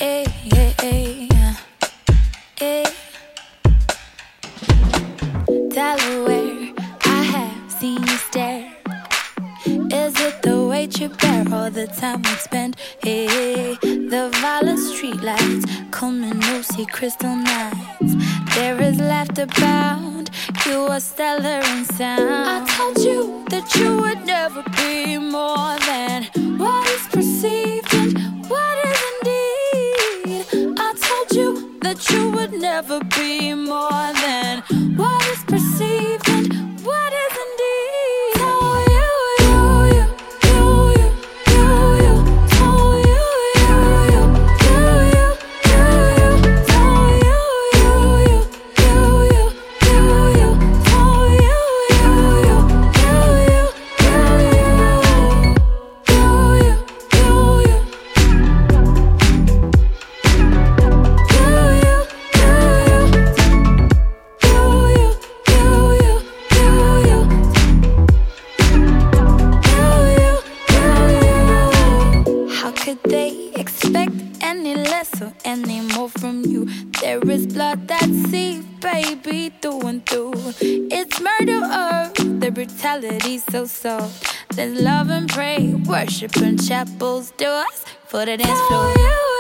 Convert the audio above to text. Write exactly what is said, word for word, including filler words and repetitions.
Hey, hey, hey, hey. Delaware, I have seen you stare. Is it the weight you bear or the time we spend? Hey, the violet streetlights, Coleman-Lucy crystal nights. There is laughter bound, you are stellar in sound. I told you that you would never be more than what is perceived and what is indeed. I told you that you would never be more than what is perceived and what is indeed. Oh, you, you, you, you, you, you, you. Oh, you, you, you, you, you, you, you. Oh, you, you, you, you, you, you, you. Oh, you, you, you, you, you, you, you, you, you. How could they expect any less or any more from you? There is blood that's seeped, baby, through and through. It's murder or the brutality so soft. There's love and pray, worship and chapels do us for the dance floor.